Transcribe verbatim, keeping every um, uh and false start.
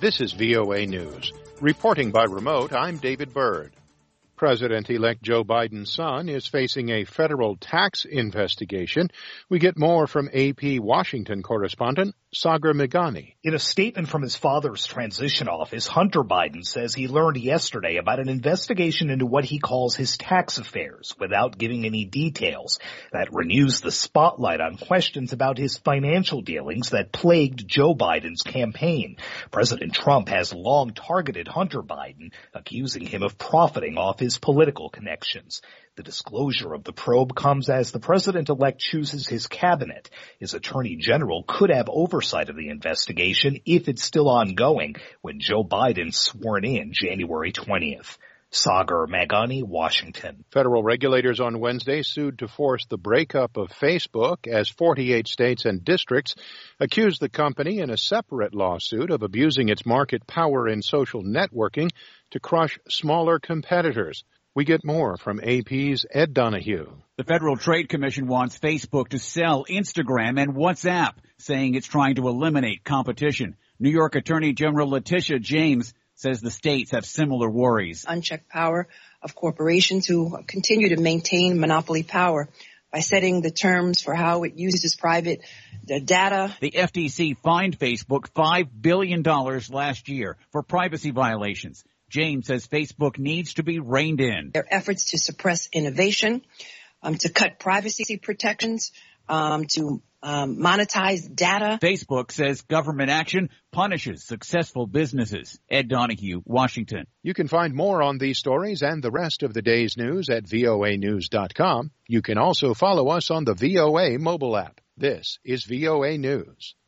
This is V O A News. Reporting by remote, I'm David Byrd. President-elect Joe Biden's son is facing a federal tax investigation. We get more from A P Washington correspondent Sagar Meghani. In a statement from his father's transition office, Hunter Biden says he learned yesterday about an investigation into what he calls his tax affairs without giving any details. That renews the spotlight on questions about his financial dealings that plagued Joe Biden's campaign. President Trump has long targeted Hunter Biden, accusing him of profiting off his political connections. The disclosure of the probe comes as the president-elect chooses his cabinet. His attorney general could have oversight of the investigation if it's still ongoing when Joe Biden's sworn in January twentieth. Sagar Meghani, Washington. Federal regulators on Wednesday sued to force the breakup of Facebook as forty-eight states and districts accused the company in a separate lawsuit of abusing its market power in social networking to crush smaller competitors. We get more from A P's Ed Donahue. The Federal Trade Commission wants Facebook to sell Instagram and WhatsApp, saying it's trying to eliminate competition. New York Attorney General Letitia James says the states have similar worries. Unchecked power of corporations who continue to maintain monopoly power by setting the terms for how it uses private data. The F T C fined Facebook five billion dollars last year for privacy violations. James says Facebook needs to be reined in. Their efforts to suppress innovation, um, to cut privacy protections, um, to um, monetize data. Facebook says government action punishes successful businesses. Ed Donahue, Washington. You can find more on these stories and the rest of the day's news at V O A news dot com. You can also follow us on the V O A mobile app. This is V O A News.